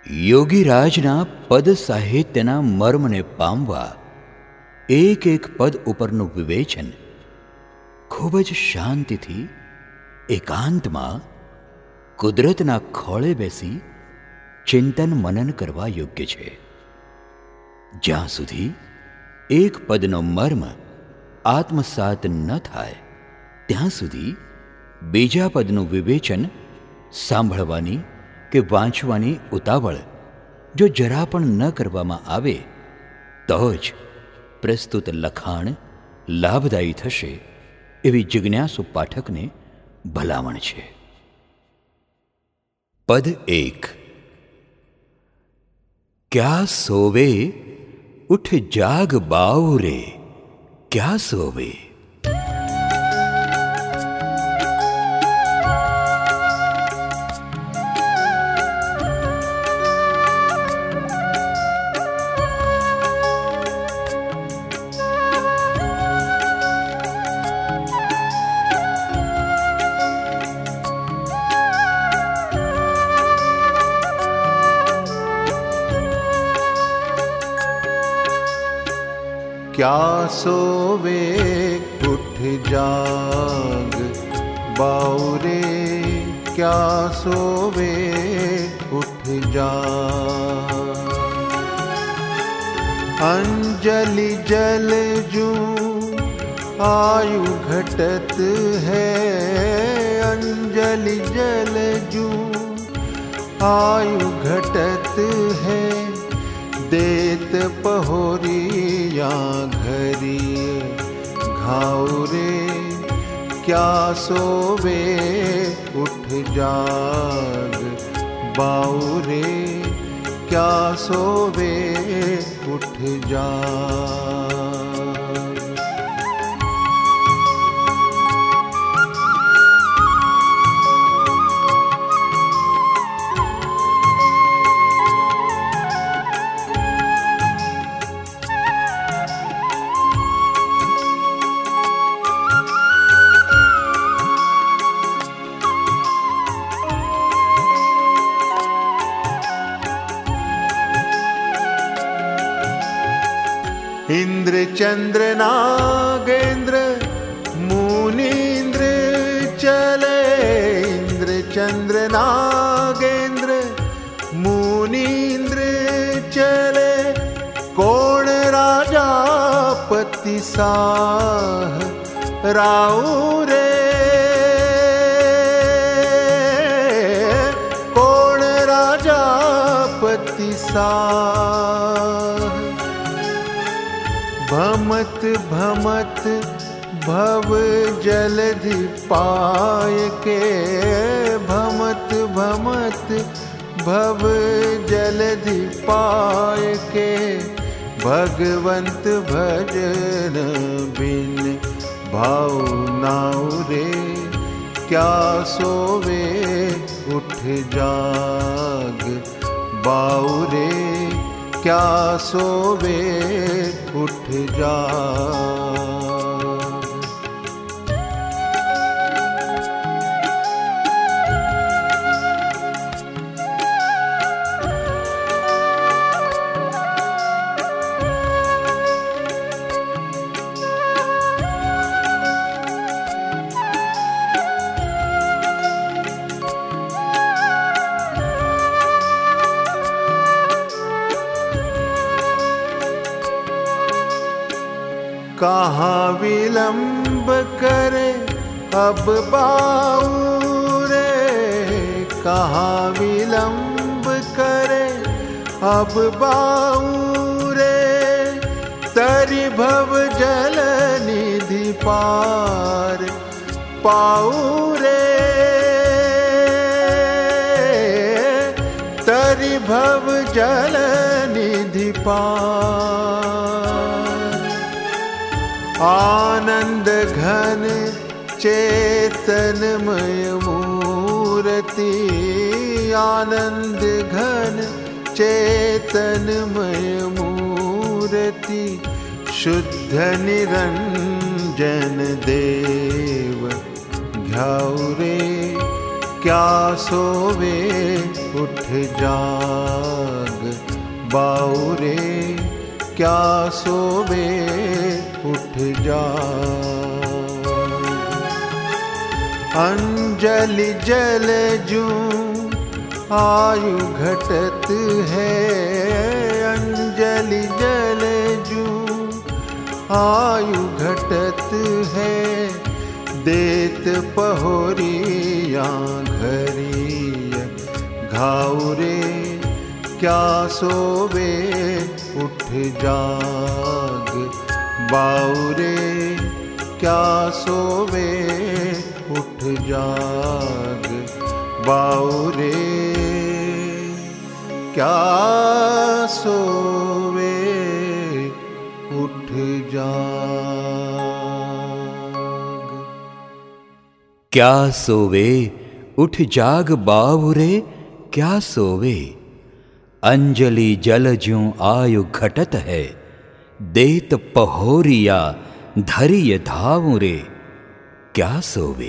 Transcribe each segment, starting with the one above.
યોગીરાજના પદ સાહિત્યના મર્મને પામવા એક એક પદ ઉપરનું વિવેચન ખૂબ જ શાંતિથી એકાંતમાં કુદરતના ખોળે બેસી ચિંતન મનન કરવા યોગ્ય છે. જ્યાં સુધી એક પદનો મર્મ આત્મસાત ન થાય ત્યાં સુધી બીજા પદનું વિવેચન સાંભળવાની કે વાંચવાની ઉતાવળ જો જરા પણ ન કરવામાં આવે તો જ પ્રસ્તુત લખાણ લાભદાયી થશે એવી જિજ્ઞાસુ પાઠકને ભલામણ છે. પદ 1. ક્યા સોવે ઉઠ જાગ બાઉ રે, ક્યા સોવે. क्या सोवे उठ जाग बाउरे, क्या सोवे उठ जाग. अंजलि जल जूं आयु घटत है, अंजलि जल जूं आयु घटत है. देत पहोरिया घरी घावरे, क्या सोवे उठ जाग बाउरे, क्या सोवे उठ जाग. इंद्र चंद्र नागेंद्र मुनीन्द्र चले, इंद्र चंद्र नागेंद्र मुनीन्द्र चले. कौन राजा पति साह राउ रे, कौन राजा पति साह. भमत भमत भव जलधि पाय के, भमत भमत भव जलधि पाय के. भगवंत भजन बिन भाव नाउ रे, क्या सोवे उठ जाग बाउरे, क्या सोवे उठ जाग. कहाँ विलंब करे अब बाउरे, कहाँ विलंब करे अब बाउरे. तरि भव जल निधि पार पाउरे, तरि भव जल निधि पार. आनंद घन चेतनमय मूर्ति, आनंद घन चेतनमय मूर्ति. शुद्ध निरंजन देव घाउरे, क्या सोवे उठ जाग बाउरे क्या सोवे उठ जाग। अंजलि जल जूं आयु घटत है, अंजलि जल जूं आयु घटत है, देत पहोरिया घरिय घाउरे क्या सोवे उठ जाग बाउरे क्या सोवे उठ जाग बाउरे क्या सोवे उठ जाग। क्या सोवे उठ जाग बावरे क्या सोवे, अंजलि जल ज्यों आयु घटत है, देत पहोरिया धरिय धावरे क्या सोवे।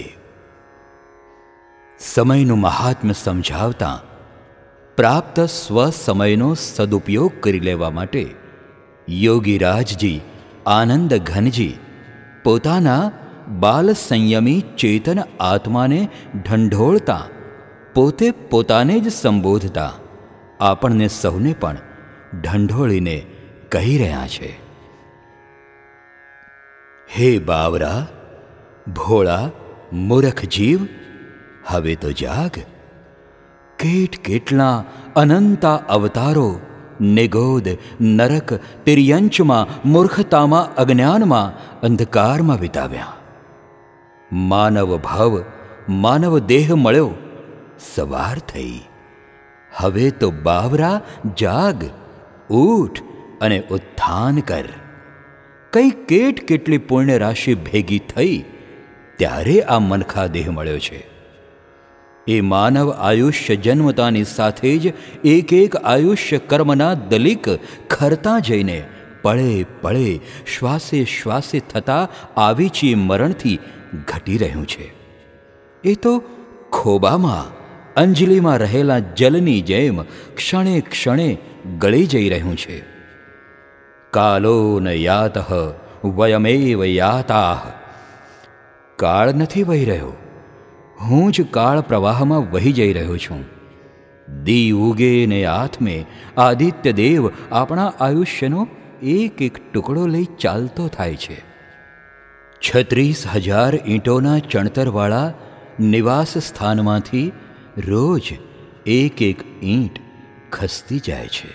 સમયનું મહાત્મ્ય સમજાવતા પ્રાપ્ત સ્વસમયનો સદુપયોગ કરી લેવા માટે યોગીરાજજી આનંદ ઘનજી પોતાના બાલ સંયમી ચેતન આત્માને ઢંઢોળતા પોતે પોતાને જ સંબોધતા આપણને સૌને પણ ઢંઢોળીને કહી રહ્યા છે, હે બાવરા ભોળા મૂરખ જીવ, હવે તો જાગ. કેટ કેટલા અનંતા અવતારો નિગોદ નરક તિર્યંચમાં મૂર્ખતામાં અજ્ઞાનમાં અંધકારમાં વિતાવ્યા. માનવ ભાવ માનવ દેહ મળ્યો, સવાર થઈ. હવે તો બાવરા જાગ, ઊઠ અને ઉત્થાન કર. કઈ કેટ કેટલી પુણ્ય રાશિ ભેગી થઈ ત્યારે આ મનખા દેહ મળ્યો છે. એ માનવ આયુષ્ય જન્મતાની સાથે જ એક એક આયુષ્ય કર્મના દલિક ખરતા જઈને પળે પળે શ્વાસે શ્વાસે થતા આવીચી મરણથી ઘટી રહ્યું છે. એ તો ખોબામાં અંજલિમાં રહેલા જલની જેમ ક્ષણે ક્ષણે ગળી જઈ રહ્યું છે. કાલો ન યાતઃ વયમેવ યાતાઃ. કાળ નથી વહી રહ્યો, હું જ કાળ પ્રવાહમાં વહી જઈ રહ્યો છું. દી ઉગે ને આથમે આદિત્ય દેવ આપણા આયુષ્યનો એક એક ટુકડો લઈ ચાલતો થાય છે. 36,000 ઈંટોના ચણતરવાળા નિવાસ સ્થાનમાંથી રોજ એક એક ઈંટ ખસતી જાય છે.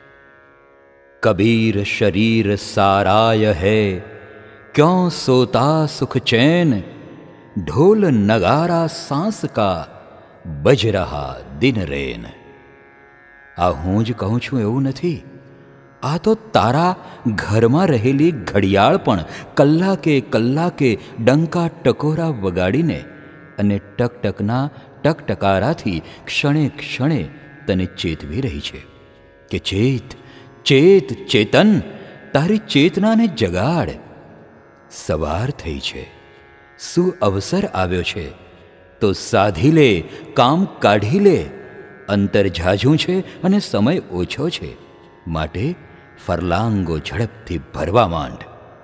કબીર શરીર સારાય હૈ ક્યોં સોતા સુખ ચૈન, ઢોલ નગારા સાંસ કા બજ રહા દિન રેન. આ હું જ કહું છું એવું નથી, આ તો તારા ઘરમાં રહેલી ઘડિયાળ પણ કલાકે કલાકે ડંકા ટકોરા વગાડીને અને ટકટકના ટકટકારાથી ક્ષણે ક્ષણે તને ચેતવી રહી છે કે ચેત ચેત ચેતન, તારી ચેતનાને જગાડ. સવાર થઈ છે, શું અવસર આવ્યો છે તો સાધી લે, કામ કાઢી લે. અંતર ઝાઝું છે અને સમય ઓછો છે, માટે ફરલાંગો ઝડપથી ભરવા માંડ.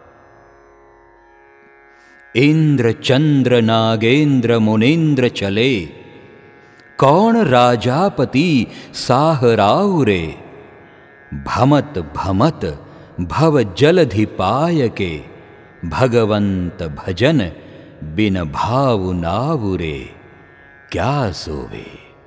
ઇન્દ્ર ચંદ્ર નાગેન્દ્ર મુનેન્દ્ર ચલે, કોણ રાજાપતિ સાહરાવ રે. ભમત ભમત ભવ જલધિ પાય કે, ભગવંત ભજન બિન ભાવ નાવ રે ક્યા સોવે.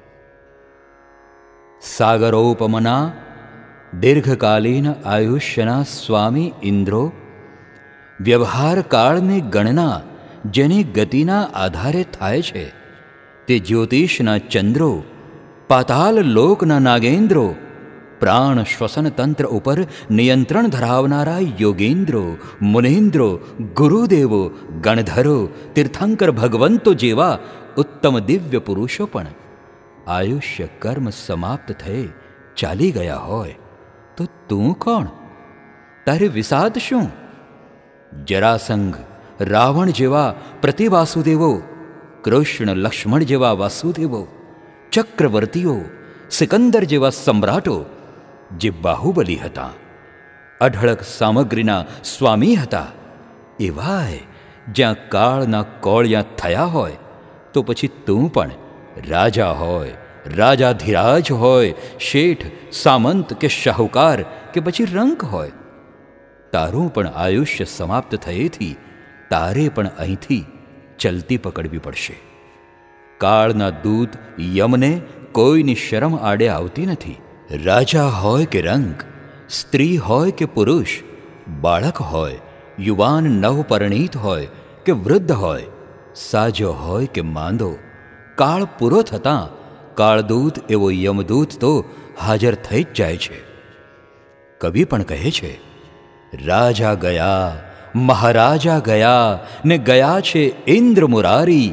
સાગરોપમના દીર્ઘકાલીન આયુષ્યના સ્વામી ઇન્દ્રો વ્યવહાર કાળની ગણના જેની ગતિના આધારે થાય છે તે જ્યોતિષના ચંદ્રો, પાતાલ લોકના નાગેન્દ્રો, પ્રાણ શ્વસન તંત્ર ઉપર નિયંત્રણ ધરાવનારા યોગેન્દ્રો, મુનેન્દ્રો, ગુરુદેવો, ગણધરો, તીર્થંકર ભગવંતો જેવા ઉત્તમ દિવ્ય પુરુષો પણ આયુષ્ય કર્મ સમાપ્ત થઈ ચાલી ગયા હોય તો તું કોણ? તારે વિષાદ શું? જરાસંઘ, રાવણ જેવા પ્રતિવાસુદેવો, કૃષ્ણ લક્ષ્મણ જેવા વાસુદેવો, ચક્રવર્તીઓ, સિકંદર જેવા સમ્રાટો જે બાહુબલી હતા, અઢળક સામગ્રીના સ્વામી હતા, એવાય જ્યાં કાળના કોળિયા થયા હોય તો પછી તું પણ રાજા હોય, રાજાધિરાજ હોય, શેઠ, સામંત કે શાહુકાર કે પછી રંક હોય, તારું પણ આયુષ્ય સમાપ્ત થયેથી તારે પણ અહીંથી ચલતી પકડવી પડશે. કાળના દૂત યમને કોઈની શરમ આડે આવતી નથી. રાજા હોય કે રંક, સ્ત્રી હોય કે પુરુષ, બાળક હોય, યુવાન નવપરિણીત હોય કે વૃદ્ધ હોય, સાજો હોય કે માંદો, કાળ પૂરો થતાં કાળદૂત એવો યમદૂત તો હાજર થઈ જ જાય છે. કવિ પણ કહે છે, રાજા ગયા, મહારાજા ગયા ને ગયા છે ઇન્દ્ર મુરારી,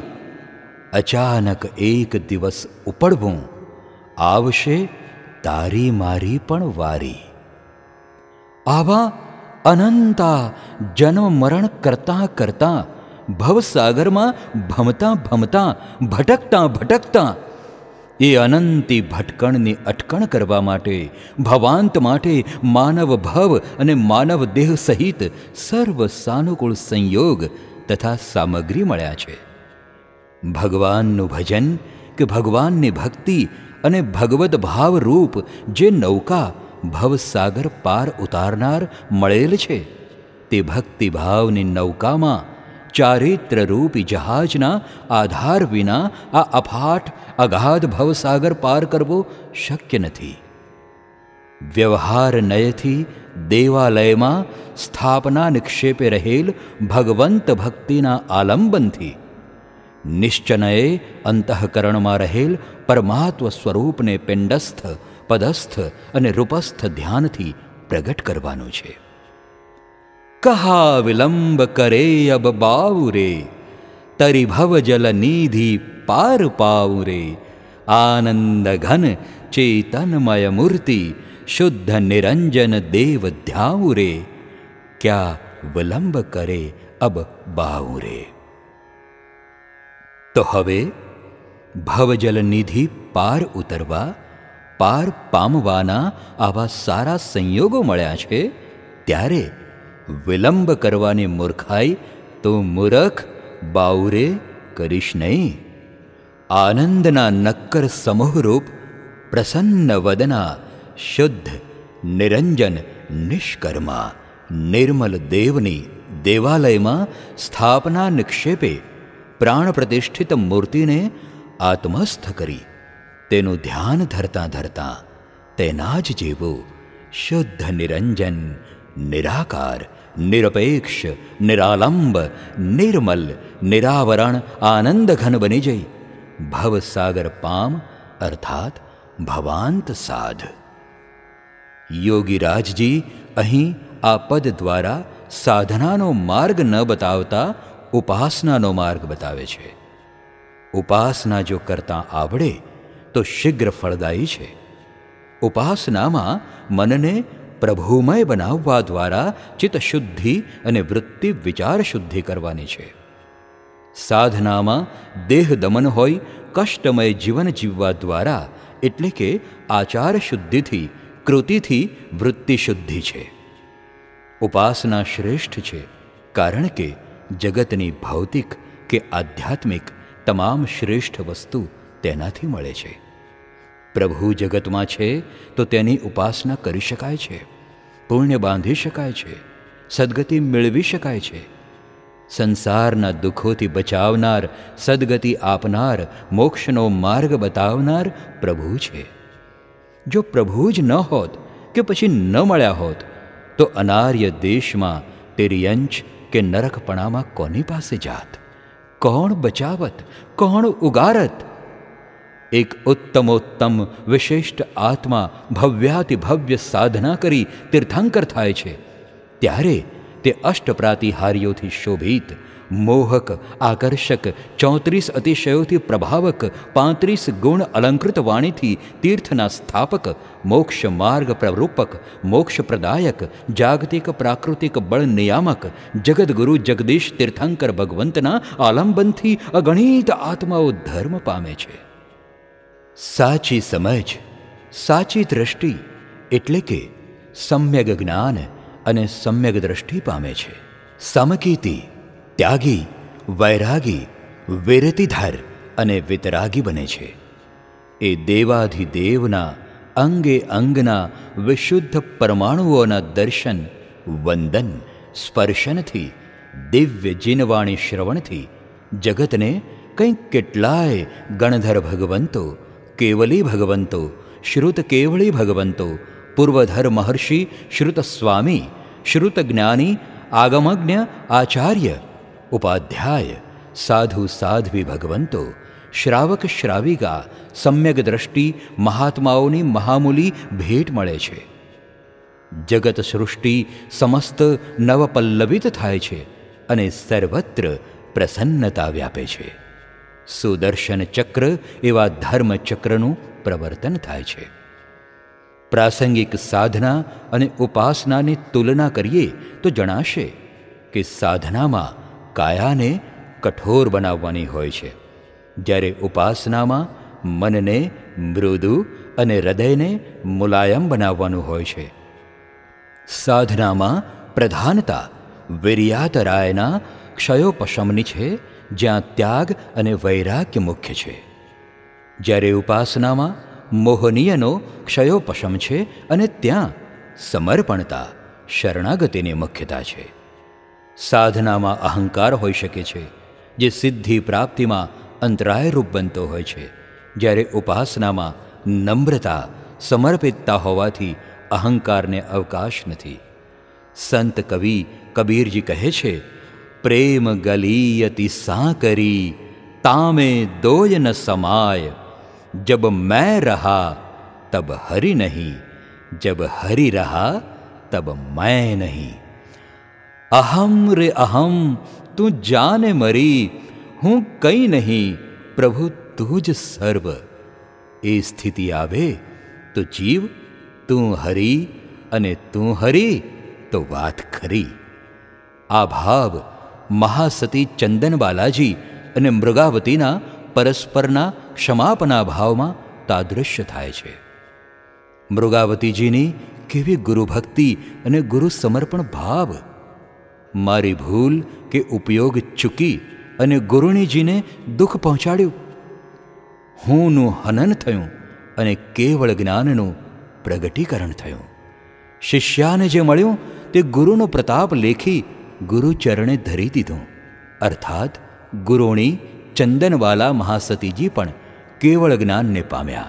અચાનક એક દિવસ ઉપડવું આવશે તારી મારી પણ વારી. આવા અનંતા જન્મ મરણ કરતાં કરતાં ભવસાગરમાં ભમતા ભમતા ભટકતા ભટકતા એ અનંતી ભટકણની અટકણ કરવા માટે, ભવાંત માટે માનવ ભવ અને માનવ દેહ સહિત સર્વ સાનુકૂળ સંયોગ તથા સામગ્રી મળ્યા છે. ભગવાનનું ભજન કે ભગવાનની ભક્તિ અને ભગવદ ભાવ રૂપ જે નૌકા ભવસાગર પાર ઉતારનાર મળેલ છે, તે ભક્તિભાવની નૌકામાં ચારિત્રરૂપી જહાજના આધાર વિના આ અફાટ અગાધ ભવસાગર પાર કરવો શક્ય નથી. વ્યવહાર નયથી દેવાલયમાં સ્થાપના નિક્ષેપે રહેલ ભગવંત ભક્તિના આલંબનથી નિશ્ચનયે અંતઃકરણમાં રહેલ પરમાત્મ સ્વરૂપને પિંડસ્થ, પદસ્થ અને રૂપસ્થ ધ્યાનથી પ્રગટ કરવાનું છે. કહા વિલંબ કરે અબ બાઉ રે, તરી ભવ જલ નિધિ પાર પાઉ રે, આનંદ ઘન ચેતનમય મૂર્તિ શુદ્ધ નિરંજન દેવ ધ્યાઉ રે, ક્યા વિલંબ કરે અબ બાઉ રે. તો હવે ભવજલ નિધિ પાર ઉતરવા, પાર પામવાના આવા સારા સંયોગો મળ્યા છે, ત્યારે વિલંબ કરવાની મૂર્ખાઈ તો મૂરખ બાઉરે કરીશ નહીં. આનંદના નક્કર સમૂહરૂપ પ્રસન્ન વદના શુદ્ધ નિરંજન નિષ્કર્મા નિર્મલ દેવની દેવાલયમાં સ્થાપના નિક્ષેપે પ્રાણ પ્રતિષ્ઠિત મૂર્તિને આત્મસ્થ કરી તેનું ધ્યાન ધરતા ધરતા તેના જ જેવું શુદ્ધ નિરંજન, નિરાકાર, નિરપેક્ષ, નિરાલંબ, નિર્મલ, નિરાવરણ આનંદઘન બની જઈ ભવસાગર પામ અર્થાત ભવાંત સાધ. યોગીરાજજી અહીં આ પદ દ્વારા સાધનાનો માર્ગ ન બતાવતા ઉપાસનાનો માર્ગ બતાવે છે. ઉપાસના જો કરતાં આવડે તો શીઘ્ર ફળદાયી છે. ઉપાસનામાં મનને પ્રભુમય બનાવવા દ્વારા ચિત્ત શુદ્ધિ અને વૃત્તિ વિચાર શુદ્ધિ કરવાની છે. સાધનામાં દેહ દમન હોય કષ્ટમય જીવન જીવવા દ્વારા એટલે કે આચાર શુદ્ધિથી, કૃતિથી વૃત્તિ શુદ્ધિ છે. ઉપાસના શ્રેષ્ઠ છે કારણ કે જગતની ભૌતિક કે આધ્યાત્મિક તમામ શ્રેષ્ઠ વસ્તુ તેનાથી મળે છે. પ્રભુ જગતમાં છે તો તેની ઉપાસના કરી શકાય છે, પુણ્ય બાંધી શકાય છે, સદગતિ મેળવી શકાય છે. સંસારના દુઃખોથી બચાવનાર, સદગતિ આપનાર, મોક્ષનો માર્ગ બતાવનાર પ્રભુ છે. જો પ્રભુ જ ન હોત કે પછી ન મળ્યા હોત તો અનાર્ય દેશમાં તિર્યંચ કે નરકપણામાં કોની પાસે જાત? કોણ બચાવત? કોણ ઉગારત? એક ઉત્તમોત્તમ વિશિષ્ટ આત્મા ભવ્યાતિભવ્ય સાધના કરી તીર્થંકર થાય છે ત્યારે તે અષ્ટપ્રાતિહાર્યોથી શોભિત, મોહક, આકર્ષક, 34 અતિશયોથી પ્રભાવક, 35 ગુણ અલંકૃત વાણીથી તીર્થના સ્થાપક, મોક્ષ માર્ગ પ્રવરૂપક, મોક્ષ પ્રદાયક, જાગતિક પ્રાકૃતિક બળ નિયામક, જગદગુરુ જગદીશ તીર્થંકર ભગવંતના આલંબનથી અગણિત આત્માઓ ધર્મ પામે છે. સાચી સમજ સાચી દ્રષ્ટિ એટલે કે સમ્યક જ્ઞાન અને સમ્યક દ્રષ્ટિ પામે છે. સમકીર્તિ ત્યાગી, વૈરાગી, વિરતિધર અને વિતરાગી બને છે. એ દેવાધિદેવના અંગે અંગના વિશુદ્ધ પરમાણુઓના દર્શન, વંદન, સ્પર્શનથી, દિવ્ય જીનવાણી શ્રવણથી જગતને કંઈક કેટલાય ગણધર ભગવંતો, કેવલી ભગવંતો, શ્રુત કેવળી ભગવંતો, પૂર્વધર મહર્ષિ શ્રુત સ્વામી, શ્રુત જ્ઞાની, આગમજ્ઞ આચાર્ય, ઉપાધ્યાય, સાધુ સાધ્વી ભગવંતો, શ્રાવક શ્રાવિકા, સમ્યક દ્રષ્ટિ મહાત્માઓની મહામૂલી ભેટ મળે છે. જગત સૃષ્ટિ સમસ્ત નવપલ્લવિત થાય છે અને સર્વત્ર પ્રસન્નતા વ્યાપે છે. સુદર્શન ચક્ર એવા ધર્મચક્રનું પ્રવર્તન થાય છે. પ્રાસંગિક સાધના અને ઉપાસનાની તુલના કરીએ તો જણાશે કે સાધનામાં કાયાને કઠોર બનાવવાની હોય છે, જ્યારે ઉપાસનામાં મનને મૃદુ અને હૃદયને મુલાયમ બનાવવાનું હોય છે. સાધનામાં પ્રધાનતા વીર્યાતરાયના ક્ષયોપશમની છે, જ્યાં ત્યાગ અને વૈરાગ્ય મુખ્ય છે, જ્યારે ઉપાસનામાં મોહનીયનો ક્ષયોપશમ છે અને ત્યાં સમર્પણતા શરણાગતિની મુખ્યતા છે. સાધનામાં અહંકાર હોઈ શકે છે, જે સિદ્ધિ પ્રાપ્તિમાં અંતરાયરૂપ બનતો હોય છે, જ્યારે ઉપાસનામાં નમ્રતા સમર્પિતતા હોવાથી અહંકારને અવકાશ નથી. સંત કવિ કબીરજી કહે છે, પ્રેમ ગલીયતિ સાંકરી તામે દોય ન સમાય, જબ मैं रहा तब हरि नहीं, जब हरि रहा तब मैं नहीं. अहम रे अहम તું જાને મરી, હું કંઈ નહીં, પ્રભુ તું જ સર્વ. એ સ્થિતિ આવે તો જીવ તું હરી અને તું હરી તો વાત ખરી. આ ભાવ મહાસતી ચંદન બાલાજી અને મૃગાવતીના પરસ્પરના ક્ષમાપના ભાવમાં તાદૃશ્ય થાય છે. મૃગાવતીજીની કેવી ગુરુભક્તિ અને ગુરુ સમર્પણ ભાવ! મારી ભૂલ કે ઉપયોગ ચૂકી અને ગુરુણીજીને દુઃખ પહોંચાડ્યું. હુંનું હનન થયું અને કેવળ જ્ઞાનનું પ્રગટીકરણ થયું. શિષ્યાને જે મળ્યું તે ગુરુનો પ્રતાપ લેખી ગુરુચરણે ધરી દીધું. અર્થાત ગુરુણી ચંદનવાલા મહાસતીજી પણ કેવળ જ્ઞાનને પામ્યા.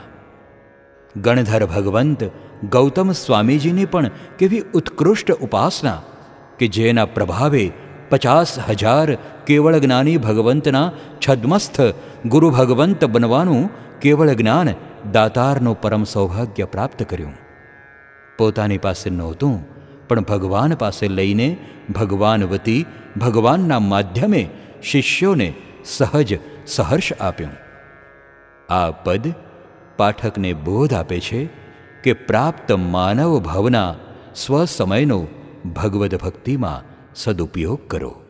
ગણધર ભગવંત ગૌતમ સ્વામીજીની પણ કેવી ઉત્કૃષ્ટ ઉપાસના કે જેના પ્રભાવે 50,000 કેવળ જ્ઞાની ભગવંતના છદ્મસ્થ ગુરુ ભગવંત બનવાનું કેવળ જ્ઞાન દાતારનું પરમ સૌભાગ્ય પ્રાપ્ત કર્યું. પોતાની પાસે નહોતું, પણ ભગવાન પાસે લઈને ભગવાન વતી ભગવાનના માધ્યમે શિષ્યોને સહજ સહર્ષ આપ્યું. આ પદ પાઠકને બોધ આપે છે કે પ્રાપ્ત માનવ ભવના સ્વસમયનો ભગવદ ભક્તિમાં સદુપયોગ કરો.